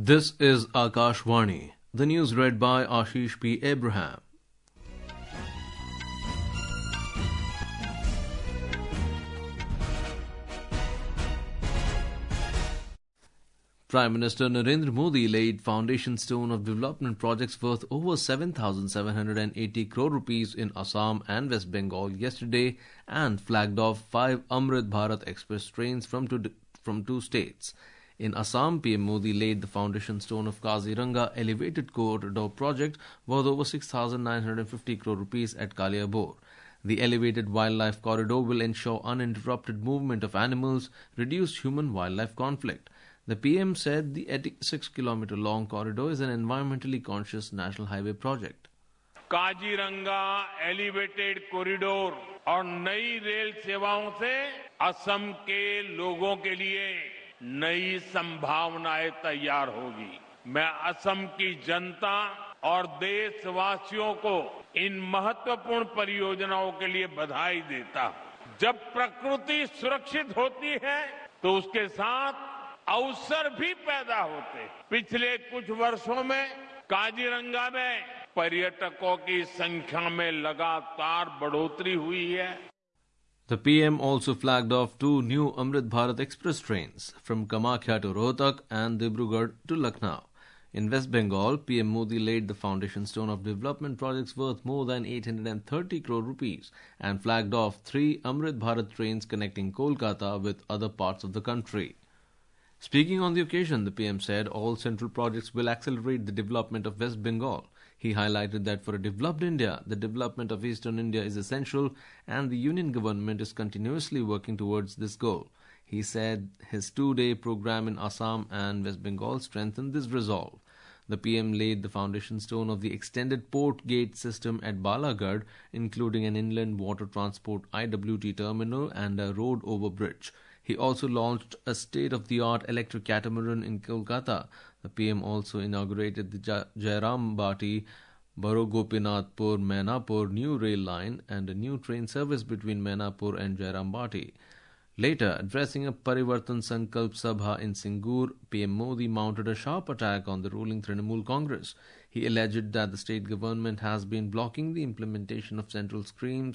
This is Akashvani. The news read by Ashish P. Abraham. Prime Minister Narendra Modi laid foundation stone of development projects worth over 7,780 crore rupees in Assam and West Bengal yesterday and flagged off 5 Amrit Bharat Express trains from two states. In Assam, PM Modi laid the foundation stone of Kaziranga Elevated Corridor project worth over 6,950 crore rupees at Kaliabor. The elevated wildlife corridor will ensure uninterrupted movement of animals, reduce human-wildlife conflict. The PM said the 86-kilometer long corridor is an environmentally conscious national highway project. Kaziranga elevated corridor और नई rail सेवाओं से असम के लोगों के लिए नई संभावनाएं तैयार होगी। मैं असम की जनता और देशवासियों को इन महत्वपूर्ण परियोजनाओं के लिए बधाई देता हूं। जब प्रकृति सुरक्षित होती है तो उसके साथ अवसर भी पैदा होते हैं। पिछले कुछ वर्षों में काजीरंगा में पर्यटकों की संख्या में लगातार बढ़ोतरी हुई है। The PM also flagged off 2 new Amrit Bharat Express trains from Kamakhya to Rohtak and Dibrugarh to Lucknow. In West Bengal, PM Modi laid the foundation stone of development projects worth more than 830 crore rupees and flagged off 3 Amrit Bharat trains connecting Kolkata with other parts of the country. Speaking on the occasion, the PM said all central projects will accelerate the development of West Bengal. He highlighted that for a developed India, the development of Eastern India is essential and the Union government is continuously working towards this goal. He said his 2-day program in Assam and West Bengal strengthened this resolve. The PM laid the foundation stone of the extended port gate system at Balagad, including an inland water transport IWT terminal and a road over bridge. He also launched a state-of-the-art electric catamaran in Kolkata. The PM also inaugurated the Jairam Bati, Barogopinathpur, Mainapur new rail line and a new train service between Mainapur and Jairam Bati. Later, addressing a Parivartan Sankalp Sabha in Singur, PM Modi mounted a sharp attack on the ruling Trinamool Congress. He alleged that the state government has been blocking the implementation of central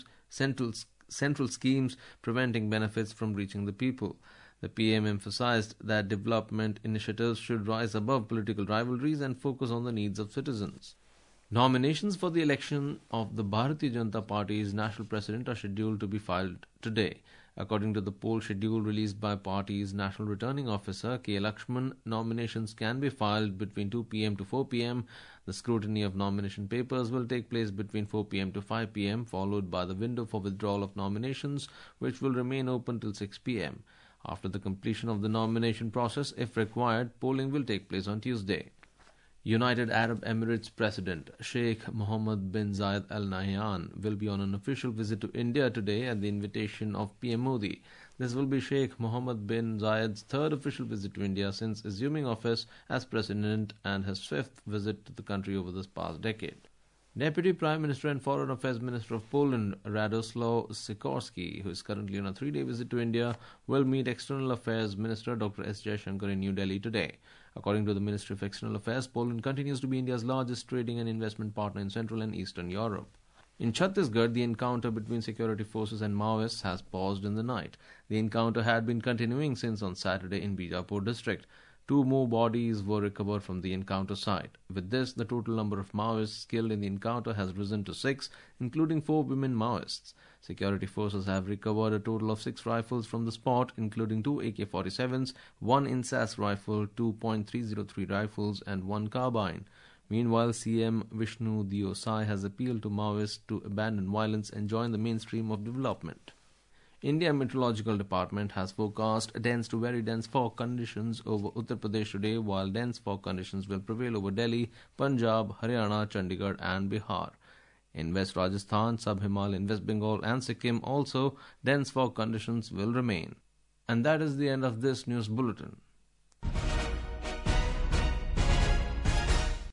schemes preventing benefits from reaching the people. The PM emphasized that development initiatives should rise above political rivalries and focus on the needs of citizens. Nominations for the election of the Bharatiya Janata Party's national president are scheduled to be filed today. According to the poll schedule released by party's national returning officer K. Lakshman, nominations can be filed between 2 p.m. to 4 p.m. The scrutiny of nomination papers will take place between 4 p.m. to 5 p.m., followed by the window for withdrawal of nominations, which will remain open till 6 p.m. After the completion of the nomination process, if required, polling will take place on Tuesday. United Arab Emirates President Sheikh Mohammed bin Zayed Al Nahyan will be on an official visit to India today at the invitation of PM Modi. This will be Sheikh Mohammed bin Zayed's 3rd official visit to India since assuming office as president and his 5th visit to the country over this past decade. Deputy Prime Minister and Foreign Affairs Minister of Poland, Radoslaw Sikorski, who is currently on a 3-day visit to India, will meet External Affairs Minister Dr. S. Jaishankar in New Delhi today. According to the Ministry of External Affairs, Poland continues to be India's largest trading and investment partner in Central and Eastern Europe. In Chhattisgarh, the encounter between security forces and Maoists has paused in the night. The encounter had been continuing since on Saturday in Bijapur district. 2 more bodies were recovered from the encounter site. With this, the total number of Maoists killed in the encounter has risen to 6, including 4 women Maoists. Security forces have recovered a total of 6 rifles from the spot, including 2 AK-47s, 1 INSAS rifle, 2.303 rifles, and 1 carbine. Meanwhile, CM Vishnu Deo Sai has appealed to Maoists to abandon violence and join the mainstream of development. India Meteorological Department has forecast dense to very dense fog conditions over Uttar Pradesh today, while dense fog conditions will prevail over Delhi, Punjab, Haryana, Chandigarh and Bihar. In West Rajasthan, Sub-Himalayan West Bengal and Sikkim also, dense fog conditions will remain. And that is the end of this news bulletin.